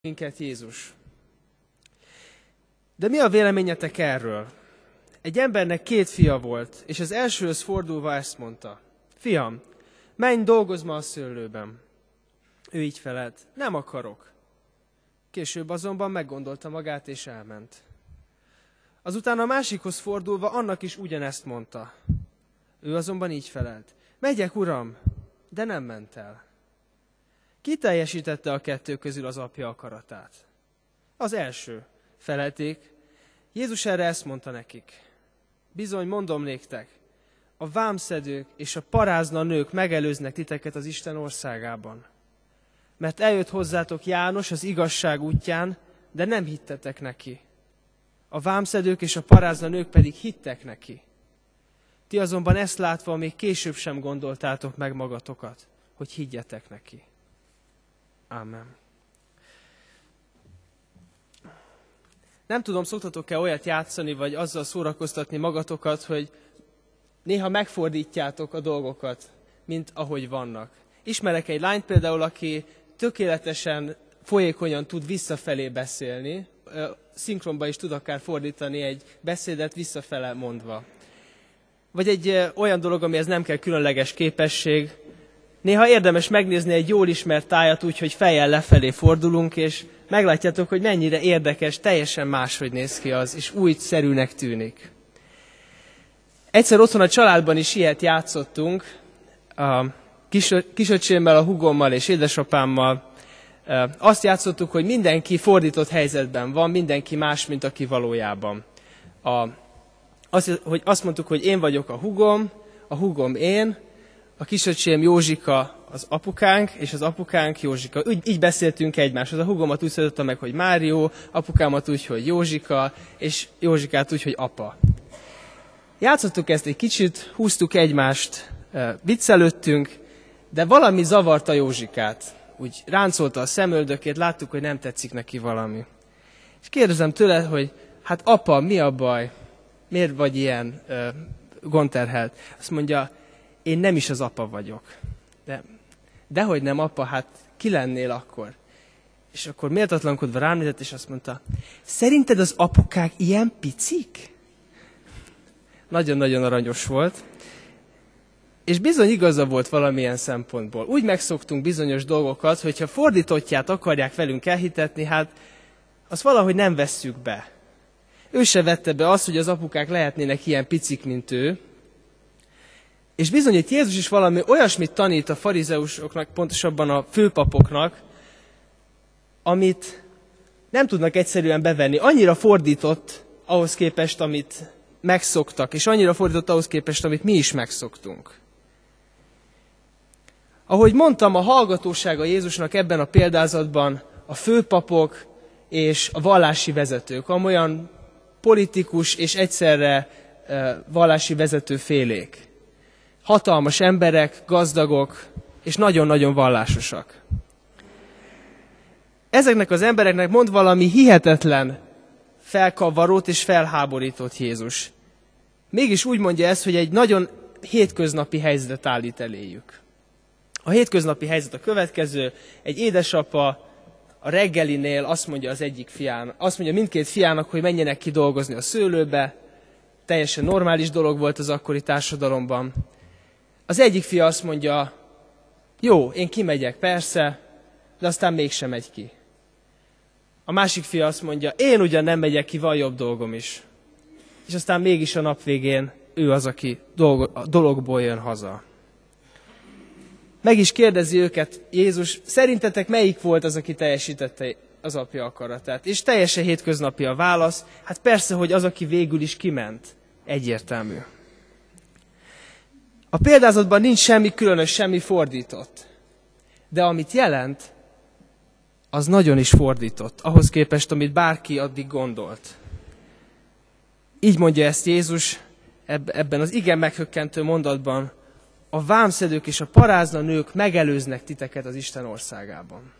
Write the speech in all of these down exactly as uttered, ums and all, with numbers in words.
minket Jézus. De mi a véleményetek erről? Egy embernek két fia volt, és az elsőhöz fordulva ezt mondta: Fiam, menj, dolgozz ma a szőlőben. Ő így felelt: nem akarok. Később azonban meggondolta magát, és elment. Azután a másikhoz fordulva annak is ugyanezt mondta. Ő azonban így felelt: megyek, uram, de nem ment el. Ki teljesítette a kettő közül az apja akaratát? Az első, felelték. Jézus erre ezt mondta nekik: bizony, mondom néktek, a vámszedők és a parázna nők megelőznek titeket az Isten országában. Mert eljött hozzátok János az igazság útján, de nem hittetek neki. A vámszedők és a parázna nők pedig hittek neki. Ti azonban ezt látva még később sem gondoltátok meg magatokat, hogy higgyetek neki. Ámen. Nem tudom, szoktatok-e olyat játszani, vagy azzal szórakoztatni magatokat, hogy néha megfordítjátok a dolgokat, mint ahogy vannak. Ismerek egy lányt például, aki tökéletesen, folyékonyan tud visszafelé beszélni, szinkronba is tud akár fordítani egy beszédet visszafele mondva. Vagy egy olyan dolog, amihez nem kell különleges képesség. Néha érdemes megnézni egy jól ismert tájat úgy, hogy fejjel lefelé fordulunk, és meglátjátok, hogy mennyire érdekes, teljesen máshogy néz ki az, és újszerűnek tűnik. Egyszer otthon a családban is ilyet játszottunk, a kis, kisöcsémmel, a húgommal és édesapámmal. Azt játszottuk, hogy mindenki fordított helyzetben van, mindenki más, mint aki valójában. A, azt, hogy azt mondtuk, hogy én vagyok a húgom, a húgom én, a kisöcsém Józsika az apukánk, és az apukánk Józsika. Úgy, így beszéltünk egymáshoz. A húgomat úgy szólította meg, hogy Márió, apukámat úgy, hogy Józsika, és Józsikát úgy, hogy apa. Játszottuk ezt egy kicsit, húztuk egymást, viccelődtünk, de valami zavarta Józsikát. Úgy ráncolta a szemöldökét, láttuk, hogy nem tetszik neki valami. És kérdezem tőle, hogy hát apa, mi a baj? Miért vagy ilyen uh, gondterhelt? Azt mondja: én nem is az apa vagyok. De, dehogy nem apa, hát ki lennél akkor? És akkor méltatlankodva rám nézett, és azt mondta: szerinted az apukák ilyen picik? Nagyon-nagyon aranyos volt. És bizony igaza volt valamilyen szempontból. Úgy megszoktunk bizonyos dolgokat, hogyha fordítottját akarják velünk elhitetni, hát azt valahogy nem vesszük be. Ő se vette be azt, hogy az apukák lehetnének ilyen picik, mint ő. És bizony itt Jézus is valami olyasmit tanít a farizeusoknak, pontosabban a főpapoknak, amit nem tudnak egyszerűen bevenni. Annyira fordított ahhoz képest, amit megszoktak, és annyira fordított ahhoz képest, amit mi is megszoktunk. Ahogy mondtam, a hallgatósága Jézusnak ebben a példázatban a főpapok és a vallási vezetők, amolyan politikus és egyszerre vallási vezető félék. Hatalmas emberek, gazdagok és nagyon-nagyon vallásosak. Ezeknek az embereknek mond valami hihetetlen felkavarót és felháborított Jézus. Mégis úgy mondja ezt, hogy egy nagyon hétköznapi helyzetet állít eléjük. A hétköznapi helyzet a következő: egy édesapa a reggelinél azt mondja az egyik fiának, azt mondja mindkét fiának, hogy menjenek ki dolgozni a szőlőbe. Teljesen normális dolog volt az akkori társadalomban. Az egyik fia azt mondja: jó, én kimegyek, persze, de aztán mégsem megy ki. A másik fia azt mondja: én ugyan nem megyek ki, van jobb dolgom is. És aztán mégis a nap végén ő az, aki a dologból jön haza. Meg is kérdezi őket Jézus: szerintetek melyik volt az, aki teljesítette az apja akaratát? És teljesen hétköznapi a válasz: hát persze, hogy az, aki végül is kiment. Egyértelmű. A példázatban nincs semmi különös, semmi fordított. De amit jelent, az nagyon is fordított, ahhoz képest, amit bárki addig gondolt. Így mondja ezt Jézus ebben az igen meghökkentő mondatban: a vámszedők és a parázna nők megelőznek titeket az Isten országában.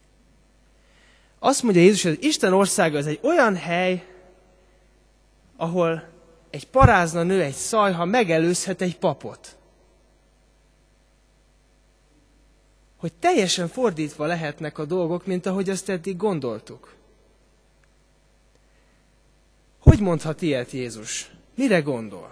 Azt mondja Jézus, hogy az Isten országa az egy olyan hely, ahol egy parázna nő, egy szajha megelőzhet egy papot. hogy teljesen fordítva lehetnek a dolgok, mint ahogy azt eddig gondoltuk. Hogy mondhat ilyet Jézus? Mire gondol?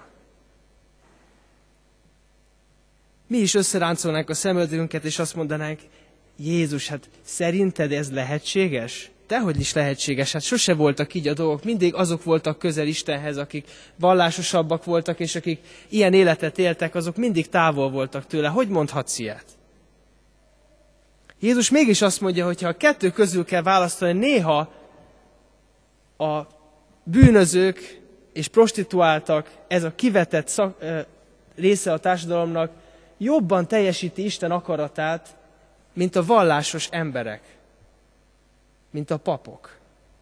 Mi is összeráncolnánk a szemöldökünket, és azt mondanánk, Jézus, hát szerinted ez lehetséges? Dehogy is lehetséges, hát sose voltak így a dolgok, mindig azok voltak közel Istenhez, akik vallásosabbak voltak, és akik ilyen életet éltek, azok mindig távol voltak tőle. Hogy mondhatsz ilyet? Jézus mégis azt mondja, hogy ha a kettő közül kell választani, néha a bűnözők és prostituáltak, ez a kivetett szak, része a társadalomnak jobban teljesíti Isten akaratát, mint a vallásos emberek, mint a papok.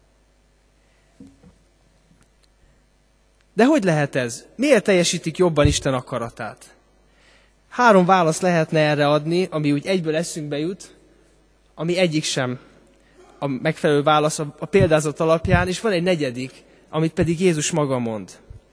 De hogy lehet ez? Miért teljesítik jobban Isten akaratát? Három válasz lehetne erre adni, ami úgy egyből eszünkbe jut, ami egyik sem a megfelelő válasz a, a példázat alapján, és van egy negyedik, amit pedig Jézus maga mond.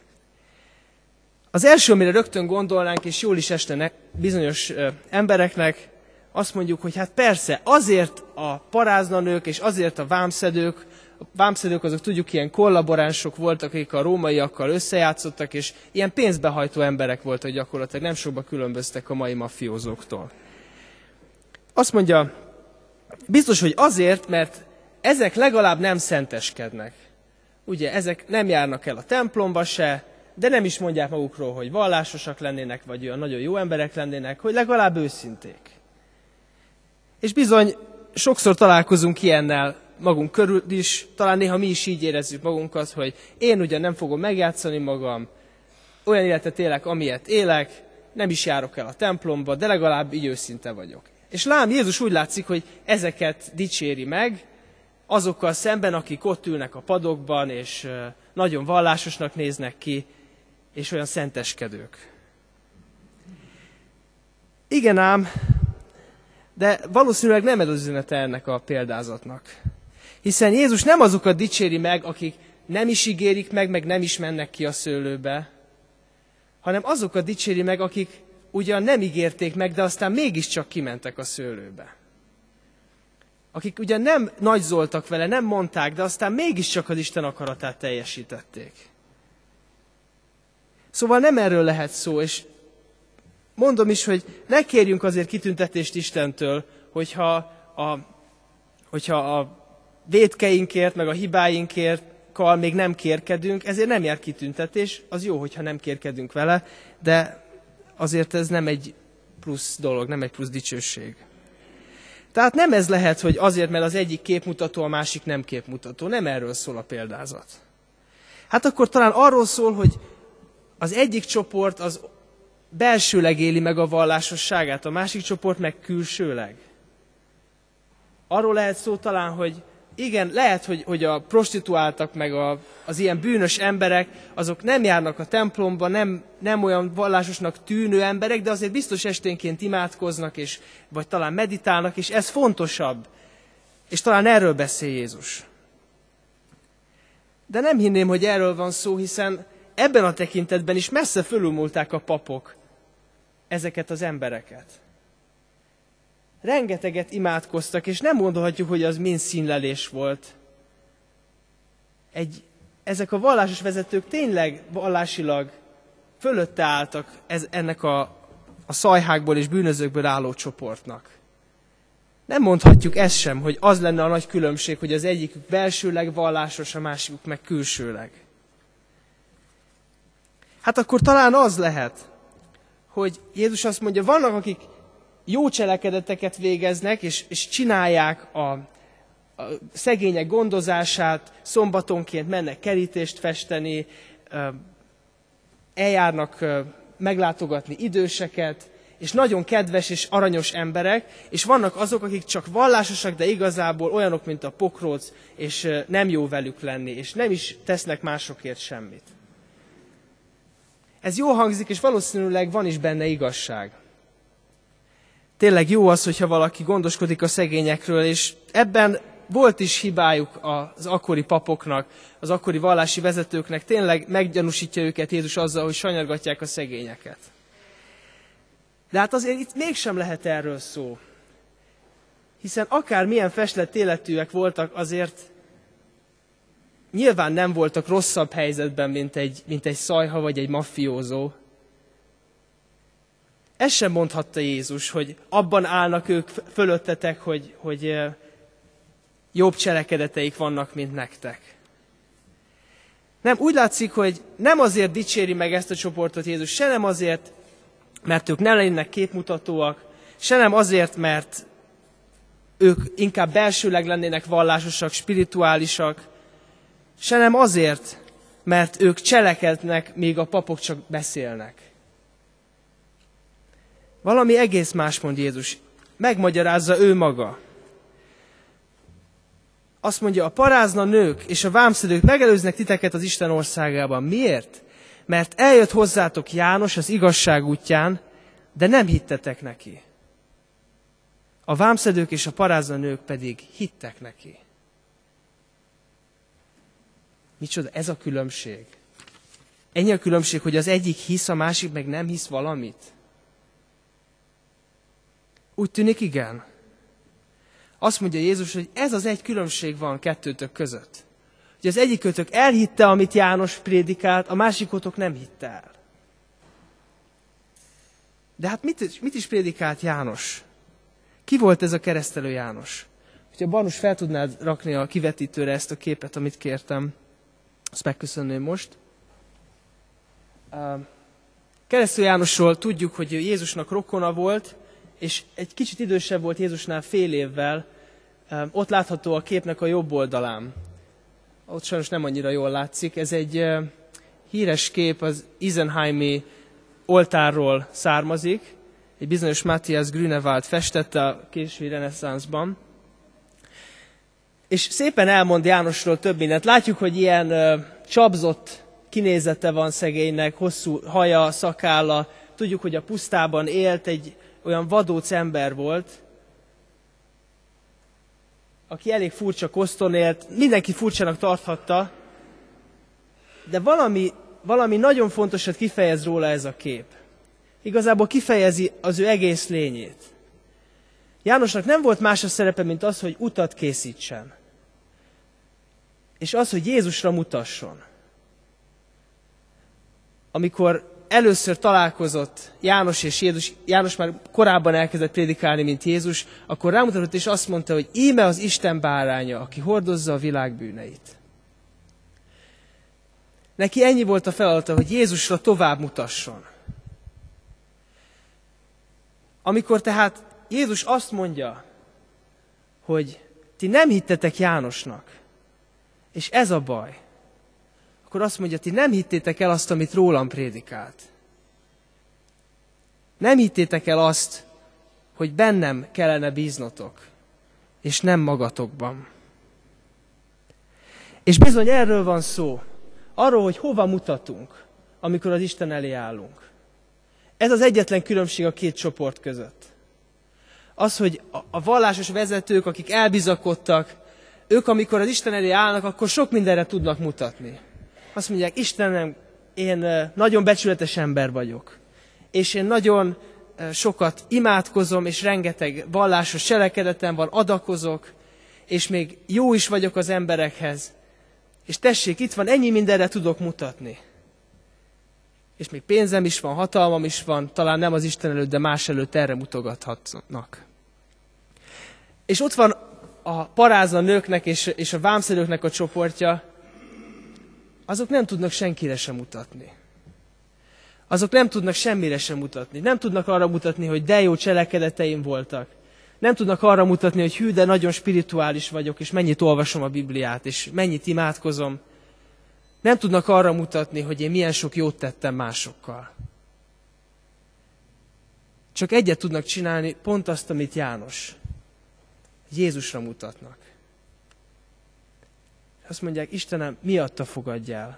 Az első, amire rögtön gondolnánk, és jól is esne bizonyos ö, embereknek, azt mondjuk, hogy hát persze, azért a paráznanők és azért a vámszedők, a vámszedők azok tudjuk ilyen kollaboránsok voltak, akik a rómaiakkal összejátszottak, és ilyen pénzbehajtó emberek voltak gyakorlatilag, nem sokba különböztek a mai mafiózóktól. Azt mondja, biztos, hogy azért, mert ezek legalább nem szenteskednek. Ugye, ezek nem járnak el a templomba se, de nem is mondják magukról, hogy vallásosak lennének, vagy olyan nagyon jó emberek lennének, hogy legalább őszinték. És bizony, sokszor találkozunk ilyennel magunk körül is, talán néha mi is így érezzük magunkat, hogy én ugyan nem fogom megjátszani magam, olyan életet élek, amilyet élek, nem is járok el a templomba, de legalább így őszinte vagyok. És lám, Jézus úgy látszik, hogy ezeket dicséri meg, azokkal szemben, akik ott ülnek a padokban, és nagyon vallásosnak néznek ki, és olyan szenteskedők. Igen ám, de valószínűleg nem ez az üzenete ennek a példázatnak. Hiszen Jézus nem azokat dicséri meg, akik nem is ígérik meg, meg nem is mennek ki a szőlőbe, hanem azokat dicséri meg, akik ugyan nem ígérték meg, de aztán mégiscsak kimentek a szőlőbe. Akik ugyan nem nagyzoltak vele, nem mondták, de aztán mégiscsak az Isten akaratát teljesítették. Szóval nem erről lehet szó, és mondom is, hogy ne kérjünk azért kitüntetést Istentől, hogyha a, hogyha a vétkeinkért, meg a hibáinkért kal még nem kérkedünk, ezért nem jár kitüntetés, az jó, hogyha nem kérkedünk vele, de azért ez nem egy plusz dolog, nem egy plusz dicsőség. Tehát nem ez lehet, hogy azért, mert az egyik képmutató, a másik nem képmutató. Nem erről szól a példázat. Hát akkor talán arról szól, hogy az egyik csoport az belsőleg éli meg a vallásosságát, a másik csoport meg külsőleg. Arról lehet szó talán, hogy igen, lehet, hogy, hogy a prostituáltak, meg a, az ilyen bűnös emberek, azok nem járnak a templomba, nem, nem olyan vallásosnak tűnő emberek, de azért biztos esténként imádkoznak, és, vagy talán meditálnak, és ez fontosabb. És talán erről beszél Jézus. De nem hinném, hogy erről van szó, hiszen ebben a tekintetben is messze fölülmúlták a papok ezeket az embereket. Rengeteget imádkoztak, és nem mondhatjuk, hogy az mind színlelés volt. Egy, ezek a vallásos vezetők tényleg vallásilag fölötte álltak ez, ennek a, a szajhákból és bűnözőkből álló csoportnak. Nem mondhatjuk ezt sem, hogy az lenne a nagy különbség, hogy az egyik belsőleg vallásos, a másikuk meg külsőleg. Hát akkor talán az lehet, hogy Jézus azt mondja, vannak, akik jó cselekedeteket végeznek, és, és csinálják a, a szegények gondozását, szombatonként mennek kerítést festeni, eljárnak meglátogatni időseket, és nagyon kedves és aranyos emberek, és vannak azok, akik csak vallásosak, de igazából olyanok, mint a pokróc, és nem jó velük lenni, és nem is tesznek másokért semmit. Ez jó hangzik, és valószínűleg van is benne igazság. Tényleg jó az, hogyha valaki gondoskodik a szegényekről, és ebben volt is hibájuk az akkori papoknak, az akkori vallási vezetőknek, tényleg meggyanúsítja őket Jézus azzal, hogy sanyargatják a szegényeket. De hát azért itt mégsem lehet erről szó. Hiszen akármilyen feslett életűek voltak, azért nyilván nem voltak rosszabb helyzetben, mint egy, mint egy szajha vagy egy maffiózó. Ezt sem mondhatta Jézus, hogy abban állnak ők fölöttetek, hogy, hogy jobb cselekedeteik vannak, mint nektek. Nem, úgy látszik, hogy nem azért dicséri meg ezt a csoportot Jézus, se nem azért, mert ők nem lennének képmutatóak, se nem azért, mert ők inkább belsőleg lennének vallásosak, spirituálisak, se nem azért, mert ők cselekednek, míg a papok csak beszélnek. Valami egész más mond Jézus. Megmagyarázza ő maga. Azt mondja, a parázna nők és a vámszedők megelőznek titeket az Isten országában. Miért? Mert eljött hozzátok János az igazság útján, de nem hittetek neki. A vámszedők és a parázna nők pedig hittek neki. Micsoda, ez a különbség. Ennyi a különbség, hogy az egyik hisz, a másik meg nem hisz valamit. Úgy tűnik, igen. Azt mondja Jézus, hogy ez az egy különbség van kettőtök között. Hogy az egyikőtök elhitte, amit János prédikált, a másikotok nem hitte el. De hát mit, mit is prédikált János? Ki volt ez a keresztelő János? Hogyha Barnus fel tudnád rakni a kivetítőre ezt a képet, amit kértem, azt megköszönném most. Keresztelő Jánosról tudjuk, hogy Jézusnak rokona volt, és egy kicsit idősebb volt Jézusnál fél évvel, ott látható a képnek a jobb oldalán. Ott sajnos nem annyira jól látszik. Ez egy híres kép, az Isenheimi oltárról származik. Egy bizonyos Matthias Grünewald festette a késői reneszánszban. És szépen elmond Jánosról több mindent. Látjuk, hogy ilyen csapzott kinézete van szegénynek, hosszú haja, szakálla. Tudjuk, hogy a pusztában élt, egy olyan vadóc ember volt, aki elég furcsa koszton élt, mindenki furcsának tarthatta, de valami, valami nagyon fontosat kifejez róla ez a kép. Igazából kifejezi az ő egész lényét. Jánosnak nem volt más a szerepe, mint az, hogy utat készítsen. És az, hogy Jézusra mutasson. Amikor először találkozott János és Jézus, János már korábban elkezdett prédikálni, mint Jézus, akkor rámutatott és azt mondta, hogy íme az Isten báránya, aki hordozza a világ bűneit. Neki ennyi volt a feladata, hogy Jézusra tovább mutasson. Amikor tehát Jézus azt mondja, hogy ti nem hittetek Jánosnak, és ez a baj, akkor azt mondja, ti nem hittétek el azt, amit rólam prédikált. Nem hittétek el azt, hogy bennem kellene bíznotok, és nem magatokban. És bizony erről van szó. Arról, hogy hova mutatunk, amikor az Isten elé állunk. Ez az egyetlen különbség a két csoport között. Az, hogy a vallásos vezetők, akik elbizakodtak, ők, amikor az Isten elé állnak, akkor sok mindenre tudnak mutatni. Azt mondják, Istenem, én nagyon becsületes ember vagyok, és én nagyon sokat imádkozom, és rengeteg vallásos cselekedetem van, adakozok, és még jó is vagyok az emberekhez. És tessék, itt van, ennyi mindenre tudok mutatni. És még pénzem is van, hatalmam is van, talán nem az Isten előtt, de más előtt erre mutogathatnak. És ott van a parázna nőknek és, és a vámszedőknek a csoportja, azok nem tudnak senkire sem mutatni. Azok nem tudnak semmire sem mutatni. Nem tudnak arra mutatni, hogy de jó cselekedeteim voltak. Nem tudnak arra mutatni, hogy hű, de nagyon spirituális vagyok, és mennyit olvasom a Bibliát, és mennyit imádkozom. Nem tudnak arra mutatni, hogy én milyen sok jót tettem másokkal. Csak egyet tudnak csinálni, pont azt, amit János. Jézusra mutatnak. Azt mondják, Istenem, miatta fogadj el?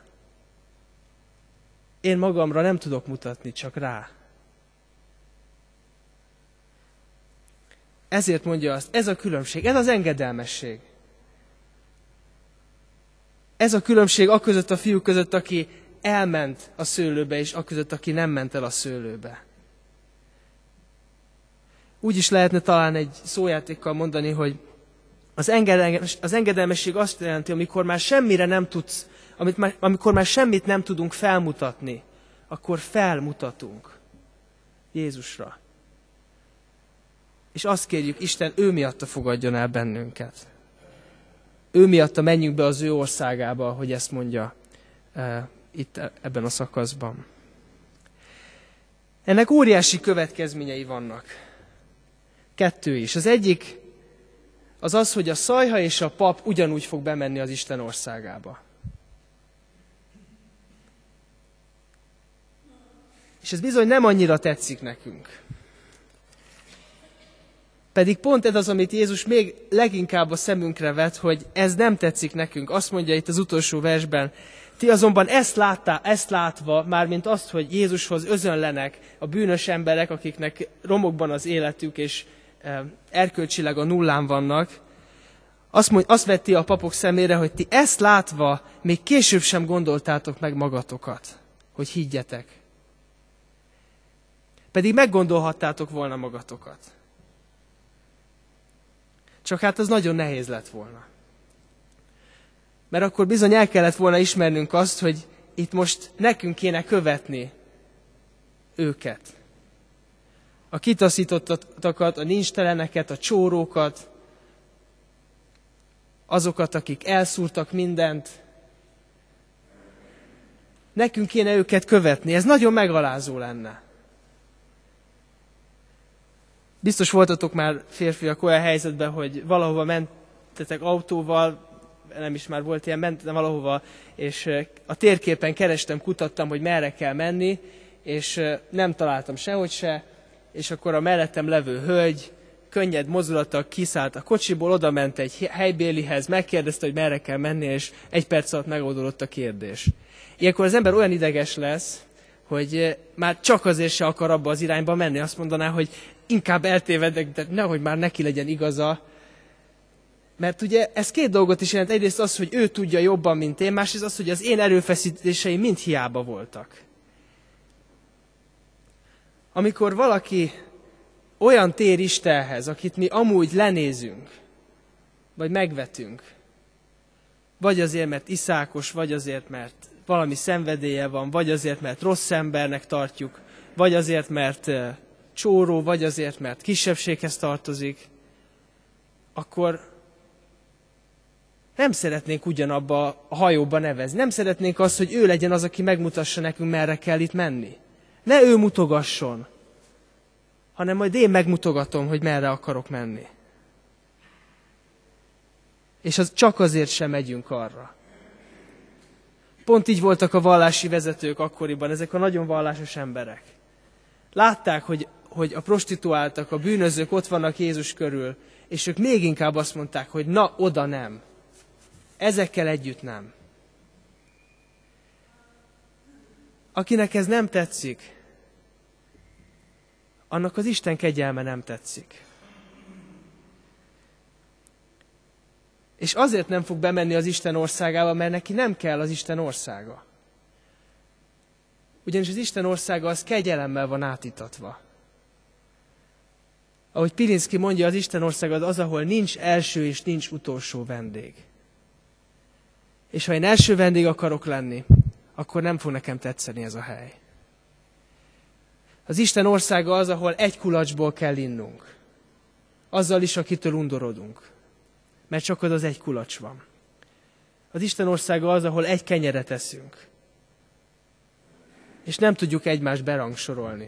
Én magamra nem tudok mutatni, csak rá. Ezért mondja azt, ez a különbség, ez az engedelmesség. Ez a különbség a között a fiú között, aki elment a szőlőbe, és a között, aki nem ment el a szőlőbe. Úgy is lehetne talán egy szójátékkal mondani, hogy az, engedelmes, az engedelmesség azt jelenti, amikor már semmire nem tudsz, amit már, amikor már semmit nem tudunk felmutatni, akkor felmutatunk Jézusra. És azt kérjük, Isten ő miatta fogadjon el bennünket. Ő miatta menjünk be az ő országába, hogy ezt mondja e, itt ebben a szakaszban. Ennek óriási következményei vannak. Kettő is. Az egyik az az, hogy a szajha és a pap ugyanúgy fog bemenni az Isten országába. És ez bizony nem annyira tetszik nekünk. Pedig pont ez az, amit Jézus még leginkább a szemünkre vet, hogy ez nem tetszik nekünk. Azt mondja itt az utolsó versben, ti azonban ezt, láttá, ezt látva, mármint azt, hogy Jézushoz özönlenek a bűnös emberek, akiknek romokban az életük, és erkölcsileg a nullán vannak, azt, mond, azt vetti a papok szemére, hogy ti ezt látva még később sem gondoltátok meg magatokat, hogy higgyetek. Pedig meggondolhattátok volna magatokat. Csak hát az nagyon nehéz lett volna. Mert akkor bizony el kellett volna ismernünk azt, hogy itt most nekünk kéne követni őket. A kitaszítottakat, a nincsteleneket, a csórókat, azokat, akik elszúrtak mindent. Nekünk kéne őket követni. Ez nagyon megalázó lenne. Biztos voltatok már férfiak olyan helyzetben, hogy valahova mentetek autóval, nem is már volt ilyen, mentem valahova, és a térképen kerestem, kutattam, hogy merre kell menni, és nem találtam sehogy se, és akkor a mellettem levő hölgy könnyed mozdulattal kiszállt a kocsiból, oda ment egy helybélihez, megkérdezte, hogy merre kell menni, és egy perc alatt megoldódott a kérdés. Ilyenkor az ember olyan ideges lesz, hogy már csak azért se akar abba az irányba menni, azt mondaná, hogy inkább eltévedek, de nehogy már neki legyen igaza. Mert ugye ez két dolgot is jelent. Egyrészt az, hogy ő tudja jobban, mint én, másrészt az, hogy az én erőfeszítéseim mind hiába voltak. Amikor valaki olyan tér Istenhez, akit mi amúgy lenézünk, vagy megvetünk, vagy azért, mert iszákos, vagy azért, mert valami szenvedélye van, vagy azért, mert rossz embernek tartjuk, vagy azért, mert csóró, vagy azért, mert kisebbséghez tartozik, akkor nem szeretnénk ugyanabba a hajóba nevezni. Nem szeretnénk azt, hogy ő legyen az, aki megmutassa nekünk, merre kell itt menni. Ne ő mutogasson, hanem majd én megmutogatom, hogy merre akarok menni. És az csak azért sem megyünk arra. Pont így voltak a vallási vezetők akkoriban, ezek a nagyon vallásos emberek. Látták, hogy, hogy a prostituáltak, a bűnözők ott vannak Jézus körül, és ők még inkább azt mondták, hogy na, oda nem. Ezekkel együtt nem. Akinek ez nem tetszik, annak az Isten kegyelme nem tetszik. És azért nem fog bemenni az Isten országába, mert neki nem kell az Isten országa. Ugyanis az Isten országa az kegyelemmel van átítatva. Ahogy Pilinszky mondja, az Isten országa az az, ahol nincs első és nincs utolsó vendég. És ha én első vendég akarok lenni, akkor nem fog nekem tetszeni ez a hely. Az Isten országa az, ahol egy kulacsból kell innunk. Azzal is, akitől undorodunk. Mert csak az az egy kulacs van. Az Isten országa az, ahol egy kenyeret eszünk. És nem tudjuk egymást berangsorolni.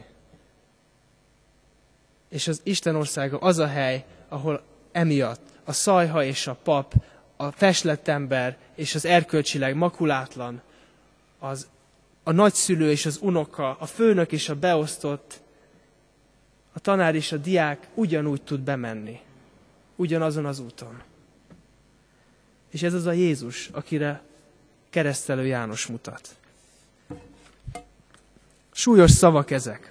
És az Isten országa az a hely, ahol emiatt a szajha és a pap, a feslett ember és az erkölcsileg makulátlan, az, a nagyszülő és az unoka, a főnök és a beosztott, a tanár és a diák ugyanúgy tud bemenni. Ugyanazon az úton. És ez az a Jézus, akire keresztelő János mutat. Súlyos szavak ezek.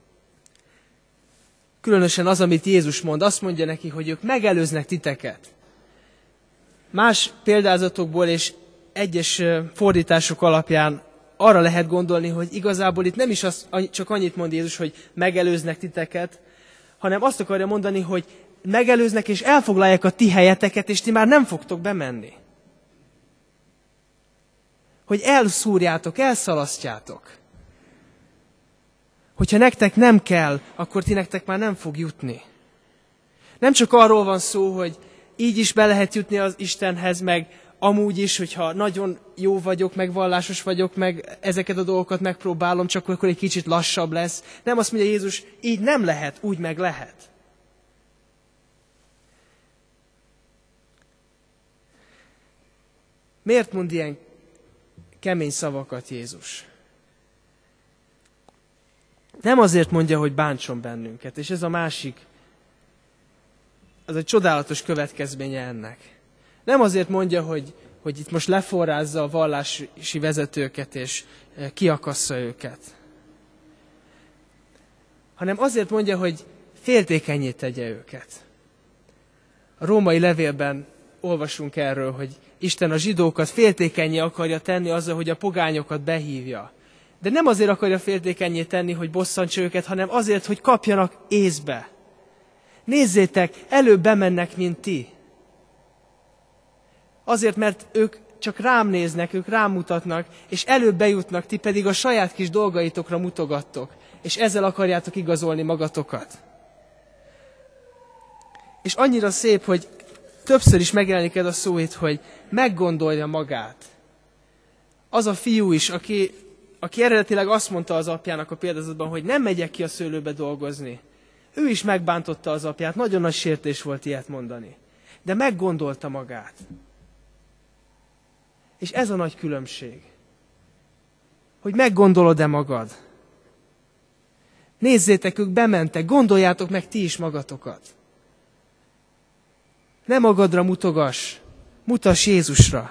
Különösen az, amit Jézus mond, azt mondja neki, hogy ők megelőznek titeket. Más példázatokból és egyes fordítások alapján arra lehet gondolni, hogy igazából itt nem is az, csak annyit mond Jézus, hogy megelőznek titeket, hanem azt akarja mondani, hogy megelőznek és elfoglalják a ti helyeteket, és ti már nem fogtok bemenni. Hogy elszúrjátok, elszalasztjátok. Hogyha nektek nem kell, akkor ti nektek már nem fog jutni. Nem csak arról van szó, hogy így is be lehet jutni az Istenhez, meg amúgy is, hogyha nagyon jó vagyok, meg vallásos vagyok, meg ezeket a dolgokat megpróbálom, csak akkor egy kicsit lassabb lesz. Nem, azt mondja Jézus, így nem lehet, úgy meg lehet. Miért mond ilyen kemény szavakat Jézus? Nem azért mondja, hogy bántson bennünket, és ez a másik, az egy csodálatos következménye ennek. Nem azért mondja, hogy, hogy itt most leforrázza a vallási vezetőket, és kiakassza őket. Hanem azért mondja, hogy féltékennyé tegye őket. A római levélben olvasunk erről, hogy Isten a zsidókat féltékennyé akarja tenni azzal, hogy a pogányokat behívja. De nem azért akarja féltékennyé tenni, hogy bosszantsa őket, hanem azért, hogy kapjanak észbe. Nézzétek, előbb bemennek, mint ti. Azért, mert ők csak rám néznek, ők rám mutatnak, és előbb bejutnak, ti pedig a saját kis dolgaitokra mutogattok, és ezzel akarjátok igazolni magatokat. És annyira szép, hogy többször is megjelenik ez a szó itt, hogy meggondolja magát. Az a fiú is, aki, aki eredetileg azt mondta az apjának a példázatban, hogy nem megyek ki a szőlőbe dolgozni. Ő is megbántotta az apját, nagyon nagy sértés volt ilyet mondani. De meggondolta magát. És ez a nagy különbség. Hogy meggondolod-e magad. Nézzétek, ők bementek, gondoljátok meg ti is magatokat. Ne magadra mutogass, mutass Jézusra.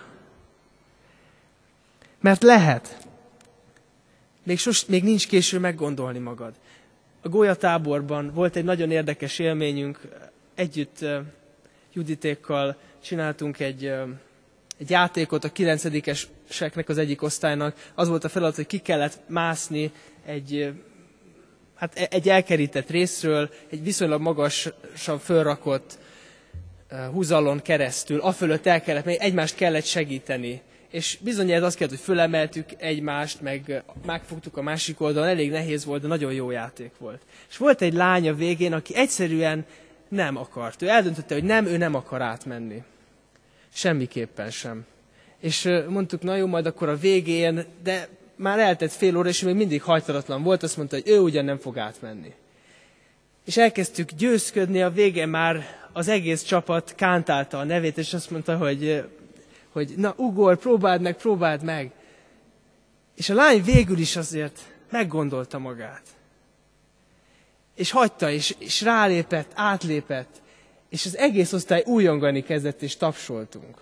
Mert lehet. Még, sos, még nincs késő meggondolni magad. A gólyatáborban volt egy nagyon érdekes élményünk. Együtt uh, Juditékkal csináltunk egy, uh, egy játékot a kilencedikeseknek az egyik osztálynak. Az volt a feladat, hogy ki kellett mászni egy, uh, hát egy elkerített részről, egy viszonylag magasan fölrakott uh, húzalon keresztül. Afölött el kellett, mert egymást kellett segíteni. És bizony ez azt kellett, hogy fölemeltük egymást, meg megfogtuk a másik oldalon, elég nehéz volt, de nagyon jó játék volt. És volt egy lány a végén, aki egyszerűen nem akart. Ő eldöntötte, hogy nem, ő nem akar átmenni. Semmiképpen sem. És mondtuk, na jó, majd akkor a végén, de már eltett fél óra, és még mindig hajtalatlan volt, azt mondta, hogy ő ugyan nem fog átmenni. És elkezdtük győzködni, a végén már az egész csapat kántálta a nevét, és azt mondta, hogy hogy na ugorj, próbáld meg, próbáld meg. És a lány végül is azért meggondolta magát. És hagyta, és, és rálépett, átlépett, és az egész osztály újongani kezdett, és tapsoltunk.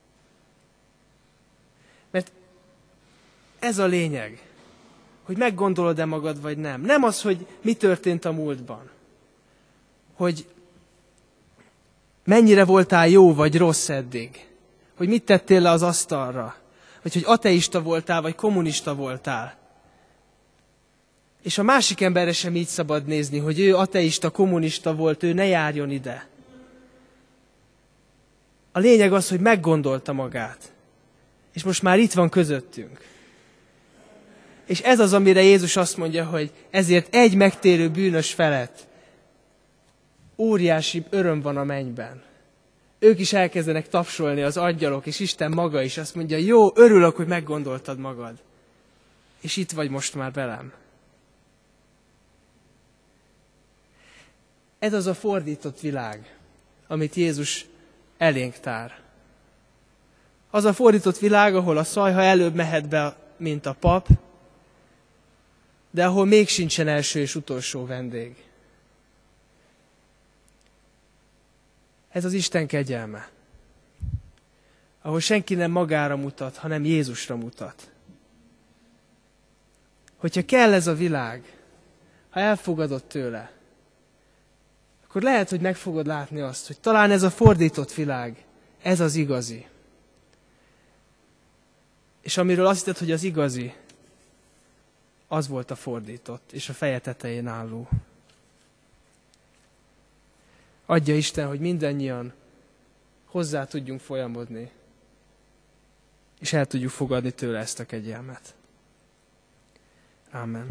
Mert ez a lényeg, hogy meggondolod-e magad, vagy nem. Nem az, hogy mi történt a múltban. Hogy mennyire voltál jó, vagy rossz eddig. Hogy mit tettél le az asztalra, vagy hogy ateista voltál, vagy kommunista voltál. És a másik emberre sem így szabad nézni, hogy ő ateista, kommunista volt, ő ne járjon ide. A lényeg az, hogy meggondolta magát, és most már itt van közöttünk. És ez az, amire Jézus azt mondja, hogy ezért egy megtérő bűnös felett óriási öröm van a mennyben. Ők is elkezdenek tapsolni, az angyalok, és Isten maga is azt mondja, jó, örülök, hogy meggondoltad magad. És itt vagy most már velem. Ez az a fordított világ, amit Jézus elénk tár. Az a fordított világ, ahol a szajha előbb mehet be, mint a pap, de ahol még sincsen első és utolsó vendég. Ez az Isten kegyelme, ahol senki nem magára mutat, hanem Jézusra mutat. Hogyha kell ez a világ, ha elfogadod tőle, akkor lehet, hogy meg fogod látni azt, hogy talán ez a fordított világ, ez az igazi. És amiről azt hitted, hogy az igazi, az volt a fordított, és a feje tetején álló. Adja Isten, hogy mindannyian hozzá tudjunk folyamodni, és el tudjuk fogadni tőle ezt a kegyelmet. Ámen.